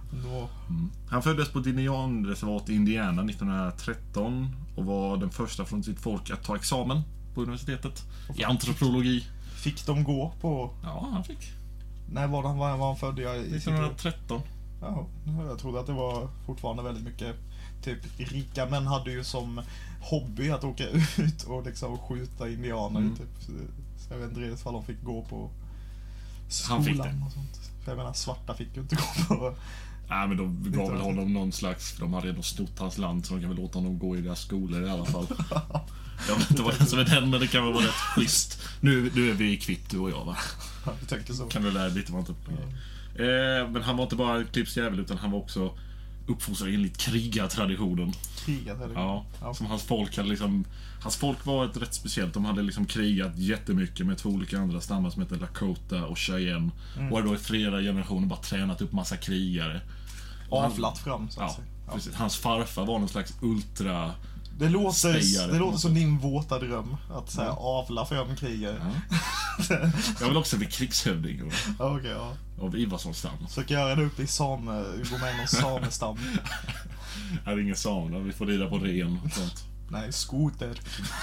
Han föddes på ett indianreservat i Indiana 1913 och var den första från sitt folk att ta examen på universitetet i antropologi. Fick de gå på... Ja, han fick. När var han född? 1913. Ja, jag trodde att det var fortfarande väldigt mycket typ rika män hade ju som hobby att åka ut och liksom skjuta indianer typ. Så jag vet inte riktigt vad de fick gå på skolan. Han fick det. Och sånt. För jag menar, svarta fick ju inte gå på... Nej, men de gav väl honom någon slags... De hade redan snott hans land så de kan väl låta honom gå i deras skolor i alla fall. Jag vet inte vad det som är den, men det kan väl vara rätt schysst. Nu är vi kvitt, du och jag, va? Jag tänkte så. Kan du lära lite vad han tog. Men han var inte bara klippsjävel utan han var också uppfostrad enligt krigartraditionen. Krigartraditionen? Ja, som hans folk hade liksom... Hans folk var ett rätt speciellt. De hade liksom krigat jättemycket med två olika andra stammar som heter Lakota och Cheyenne. Och hade då i flera generationer bara tränat upp massa krigare. Avlat fram, så att ja, säga. precis. Hans farfar var någon slags ultra... Det låter som din våta dröm. Att säga avla fram krigare. Ja. Jag vill också bli krigshövding. Okej, ja. Av Ivarssons stam. Försöker göra det upp i gå med någon samestam. Här är ingen same, vi får rida på ren och sånt. Nej, skoter.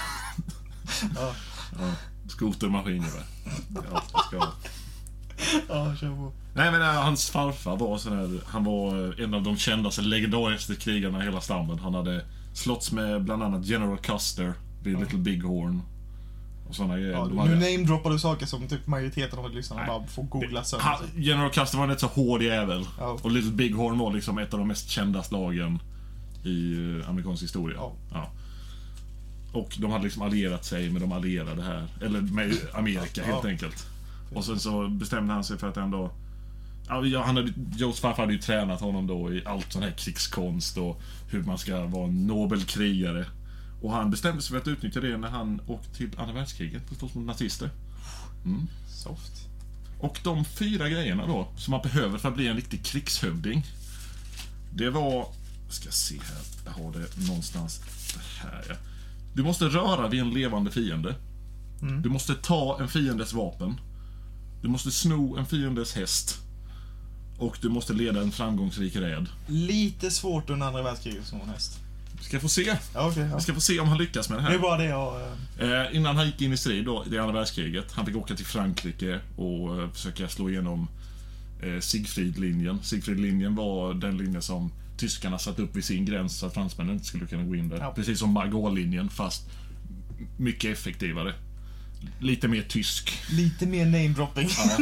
Ja, skotermaskiner. Ja, ska ha. Ja, kör på. Nej, men hans farfar var sån här, han var en av de kändaste legendariska krigarna i hela stammen. Han hade slåtts med bland annat General Custer vid Little Bighorn och såna grejer. Ja, nu namedroppar du saker som typ majoriteten av lyssnarna bara får googla sönder. General Custer var en rätt så hård jävel. Ja. Och Little Bighorn var liksom ett av de mest kända slagen i amerikansk historia. Ja. Och de hade liksom allierat sig med de allierade här. Eller med Amerika helt enkelt. Och sen så bestämde han sig för att ändå... Joes farfar hade ju tränat honom då i allt sån här krigskonst och hur man ska vara en nobel krigare. Och han bestämde sig för att utnyttja det när han åkte till andra världskriget för att slåss mot nazister. Soft. Och de 4 grejerna då som man behöver för att bli en riktig krigshövding. Det var... Ska se här. Jag har det någonstans här. Ja. Du måste röra vid en levande fiende. Du måste ta en fiendes vapen. Du måste sno en fiendes häst. Och du måste leda en framgångsrik räd. Lite svårt under andra världskriget som en häst. Ska få se. Ja, okay, ja. Vi ska få se om han lyckas med det här. Det är bara det jag... Innan han gick in i strid då, i andra världskriget. Han fick åka till Frankrike och försöka slå igenom Siegfriedlinjen. Siegfriedlinjen var den linjen som tyskarna satt upp vid sin gräns så att fransmännen inte skulle kunna gå in där. Ja. Precis som Margaux-linjen, fast mycket effektivare. Lite mer tysk. Lite mer name-dropping. Ja.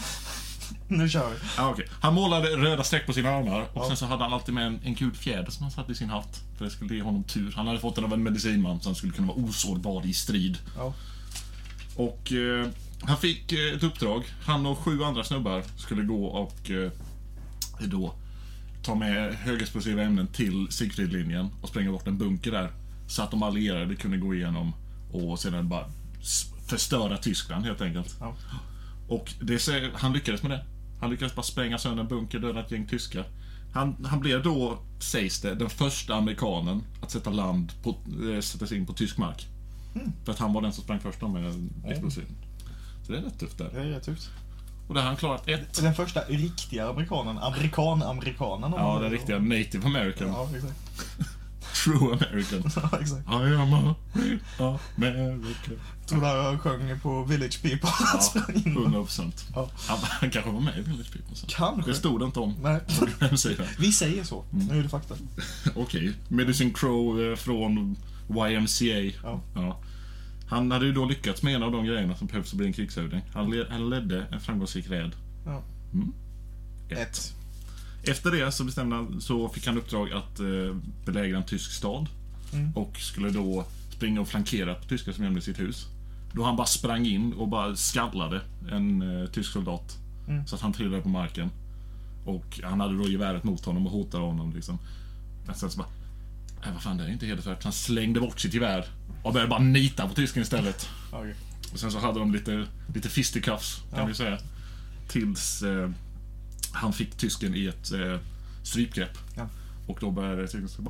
Nu kör vi. Ja, okay. Han målade röda streck på sina armar och sen så hade han alltid med en gul fjäder som han satt i sin hatt. För det skulle ge honom tur. Han hade fått den av en medicinman så han skulle kunna vara osårbar i strid. Ja. Och han fick ett uppdrag. Han och 7 andra snubbar skulle gå och då ta med högexplosiva ämnen till Siegfriedlinjen och spränga bort en bunker där. Så att de allierade kunde gå igenom och sedan bara förstöra Tyskland helt enkelt. Ja. Och han lyckades med det. Han lyckades bara spränga sönder en bunker, döda ett gäng tyskar. Han blev då, sägs det, den första amerikanen att sätta sig in på tysk mark. För att han var den som sprang först med explosionen. Så det är rätt tufft där. Det är rätt tufft. Och där har han klarat ett. Den första riktiga amerikanen. Amerikanen. Ja, den riktiga native american. Ja, exakt. True American. Ja, exakt. I am a real American. Tror du jag sjöng på Village People? Ja, sprang in. 100%. Ja. Han kanske var med i Village People. Så. Kanske. Det stod inte om. Nej. På hemsidan. Vi säger så. Nu är det fakta. Okej. Medicine Crow från YMCA. Ja. Han hade ju då lyckats med en av de grejerna som behövs att bli en krigshövding. Han ledde en framgångsrik räd. Ja. 1. Efter det så fick han uppdrag att belägra en tysk stad. Och skulle då springa och flankera på tyskar som gömde sitt hus. Då han bara sprang in och bara skallade en tysk soldat. Så att han trillade på marken. Och han hade då geväret mot honom och hotade honom liksom. Men sen så bara, vad fan, det är inte hedervärt. Han slängde bort sitt gevär och började bara nita på tysken istället. Okay. Och sen så hade de lite fisticuffs, kan vi säga. Tills han fick tysken i ett strypgrepp. Ja. Och då började tysken så bara,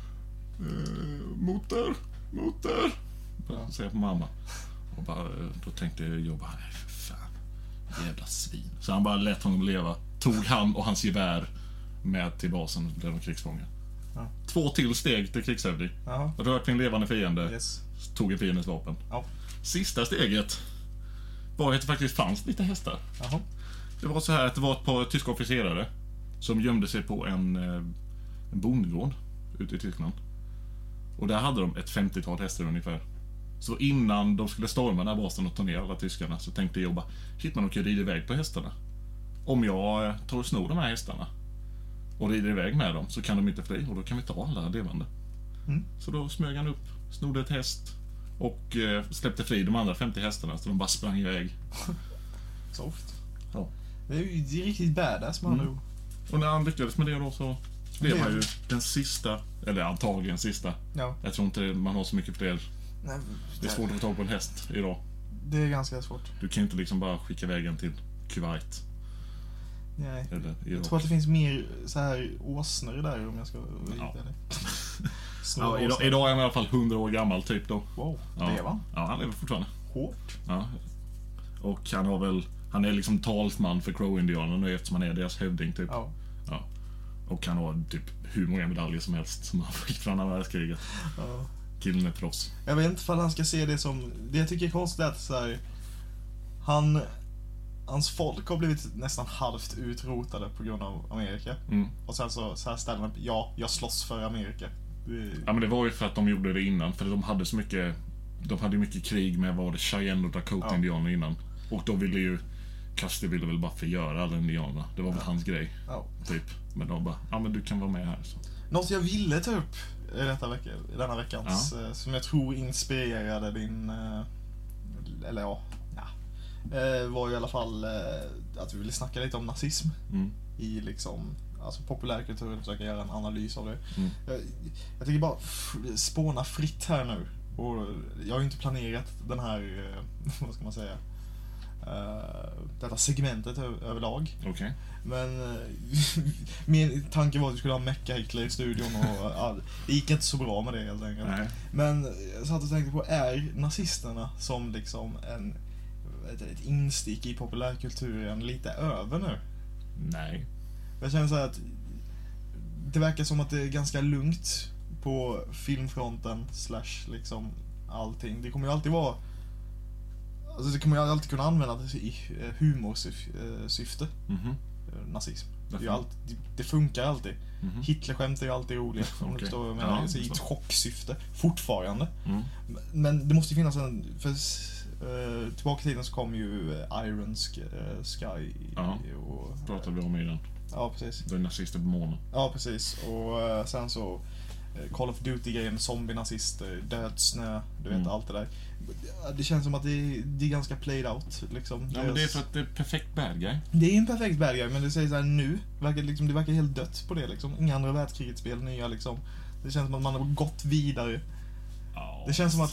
motor. Ja. Säger på mamma. Och bara, då tänkte jag bara, nej för fan, jävla svin. Så han bara lät honom leva. Tog han och hans gevär med till basen och blev de krigsfångar. Ja. 2 till steg till krigshövding. Rört till en levande fiende. Yes. Tog en fiendens vapen. Ja. Sista steget var att det faktiskt fanns lite hästar. Jaha. Det var så här att det var ett par tyska officerare som gömde sig på en bondgård ute i Tyskland. Och där hade de ett 50-tal hästar ungefär. Så innan de skulle storma den här basen och ta ner alla tyskarna så tänkte jag bara, shit, man kan rida iväg på hästarna. Om jag tar och snor de här hästarna och rider iväg med dem så kan de inte fly och då kan vi ta alla levande. Så då smög han upp, snodde ett häst och släppte fri de andra 50 hästarna så de bara sprang iväg. Soft. Ja. Det är ju riktigt badass man nog. Och när han lyckades med det då så blev han ju den sista, eller antagligen sista. Ja. Jag tror inte man har så mycket fler. Nej, det är svårt att få tag på en häst idag. Det är ganska svårt. Du kan inte liksom bara skicka vägen till Kuwait. Nej. Eller jag tror att det finns mer så här åsnor där om jag ska rita det. Idag är han i alla fall 100 år gammal typ då. Wow, lever han? Ja, han lever fortfarande. Hårt. Ja. Och han är liksom talsman för Crow-indianerna nu eftersom han är deras hövding typ. Ja. Och han har typ hur många medaljer som helst som han fick från andra världskriget. Ja. Killen är proffs. Jag vet inte ifall han ska se det som, det jag tycker är konstigt är att så här, hans folk har blivit nästan halvt utrotade på grund av Amerika. Och sen så här ställer man, jag slåss för Amerika. Ja, men det var ju för att de gjorde det innan, för de hade så mycket, de hade mycket krig med vad det Cheyenne och Dakota-indianer innan. Och då ville ju Custer ville väl bara förgöra alla indianerna. Det var väl hans grej. Typ. Men de bara, men du kan vara med här så. Något jag ville ta upp denna veckans som jag tror inspirerade din var i alla fall att vi ville snacka lite om nazism i liksom, alltså populärkultur, försöka göra en analys av det. Jag tycker bara spåna fritt här nu. Och jag har ju inte planerat den här vad ska man säga, detta segmentet överlag. Okay. Men min tanke var att vi skulle ha Mecca-Hitler i studion och det gick inte så bra med det helt enkelt. Nej. Men jag satt och tänkte på, är nazisterna som liksom ett instick i populärkulturen lite över nu? Nej. Jag känner så här att det verkar som att det är ganska lugnt på filmfronten / liksom allting. Det kommer ju alltid vara, alltså det kommer ju alltid kunna användas i humorsyfte. Nazism. Det funkar alltid. Hitlerskämt är ju alltid roligt. Om du förstår vad jag menar. I ett chocksyfte. Fortfarande. Men det måste ju finnas en... För tillbaka i tiden så kom ju Iron Sky. Och pratade vi om i den. Ja, precis. Det är nazister på månen. Ja, precis. Och sen så Call of Duty-grejen, zombie-nazister, dödsnö, du vet allt det där. Det känns som att det är ganska played out liksom. Ja, men det är för att det är perfekt bad guy. Det är en perfekt bad guy, men det säger så här nu det verkar helt dött på det liksom. Inga andra världskrigets spel nya liksom. Det känns som att man har gått vidare. Det känns som att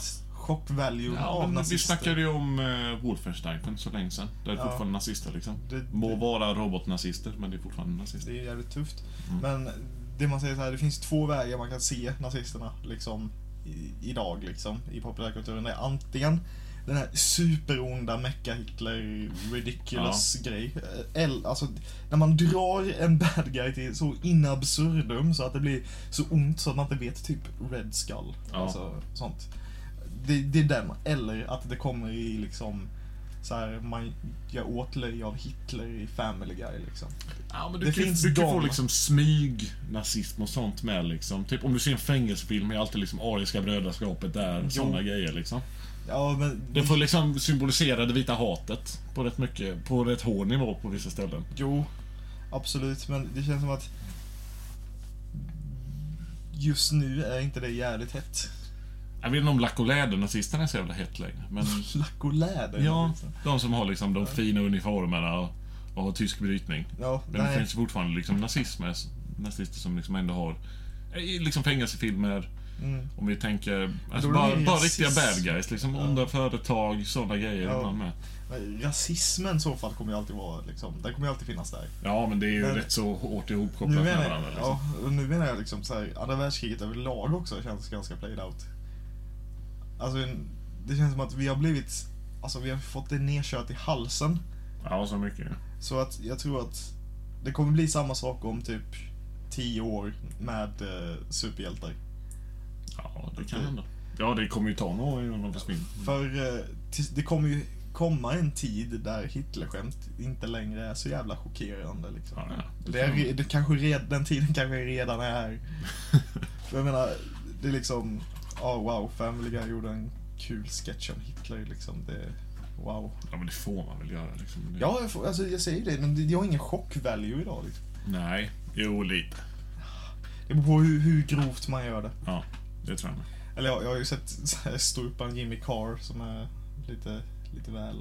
shock value Ja, av men nazister. vi snackade ju om Wolfenstein för så länge sedan. Där är fortfarande nazister liksom. Må vara robotnazister, men det är fortfarande nazister. Det är jävligt tufft. Men det man säger så här, det finns 2 vägar man kan se nazisterna liksom idag liksom i populärkulturen. Det är antingen den här superonda Mecca-Hitler ridiculous grej. Alltså när man drar en bad guy till så in absurdum så att det blir så ont så att man inte vet, typ Red Skull. Ja. Alltså sånt. Det är den. Eller att det kommer i liksom så här, man gör åtlöj av Hitler i Family Guy liksom. Ja, men Det du finns kan de. få liksom smyg nazism och sånt med liksom. Typ om du ser en fängelsefilm är alltid liksom ariska brödraskapet där, sådana grejer liksom. Ja, men Det får liksom symbolisera det vita hatet på rätt mycket, på rätt hård nivå på vissa ställen. jo, absolut, men det känns som att just nu är inte det jävligt hett. Jag vet inte om lack och läder-nazisterna är så jävla hett längre, men Lack och läder. ja, liksom. de som har liksom de fina uniformerna och har tysk brytning. Ja, Men det nej. finns fortfarande liksom nazister som liksom ändå har liksom fängelsefilmer. Om vi tänker alltså Då är det bara rasism. riktiga bad guys, liksom onda företag, sådana grejer ibland med. Men rasismen i så fall kommer ju alltid vara liksom, den kommer ju alltid finnas där. Ja, men det är ju Men- rätt så hårt ihopkopplat Nu med menar jag, varandra liksom. ja, och nu menar jag liksom så här, andra världskriget överlag också känns ganska played out. Alltså det känns som att vi har blivit, alltså vi har fått det nedkört i halsen. Ja, så mycket. Så att jag tror att det kommer bli samma sak om typ 10 år med superhjältar. Ja, det kan hända. Ja, det kommer ju ta några år innan de försvinner. För det kommer ju komma en tid där Hitlerskämt inte längre är så jävla chockerande liksom. Ja, Det kanske den tiden kanske redan är här. För jag menar, det är liksom, wow, Family Guy gjorde en kul sketch om Hitler liksom. Det, wow. Ja, men det får man väl göra liksom. Det... Ja, jag säger det, men jag har ingen chock-value idag liksom. Nej, jo lite. Det beror på hur grovt man gör det. Ja, det tror jag med. Eller jag har ju sett ståupparen Jimmy Carr som är lite väl,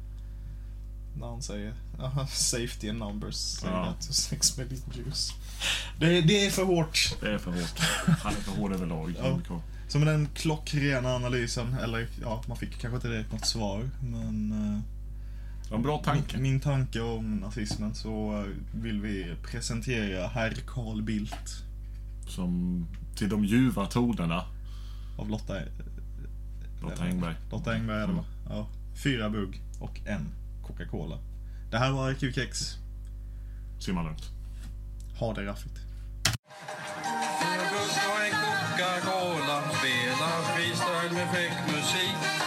när han säger safety and numbers, say that to 6 million Jews. Det är för hårt. Det är för hårt. Han är för hård överlag. Ja. Så med den klockrena analysen, eller ja, man fick kanske inte direkt något svar, men Det var en bra tanke. min tanke om nazismen, så vill vi presentera herr Carl Bildt Som till de ljuva tonerna. av Lotta Engberg. Lotta Engberg är det va? Ja. 4 bugg och en Coca-Cola. Det här var Arkivkex. Simma lugnt. Ha det raffigt. En Coca-Cola spelar freestyle med fräck musik.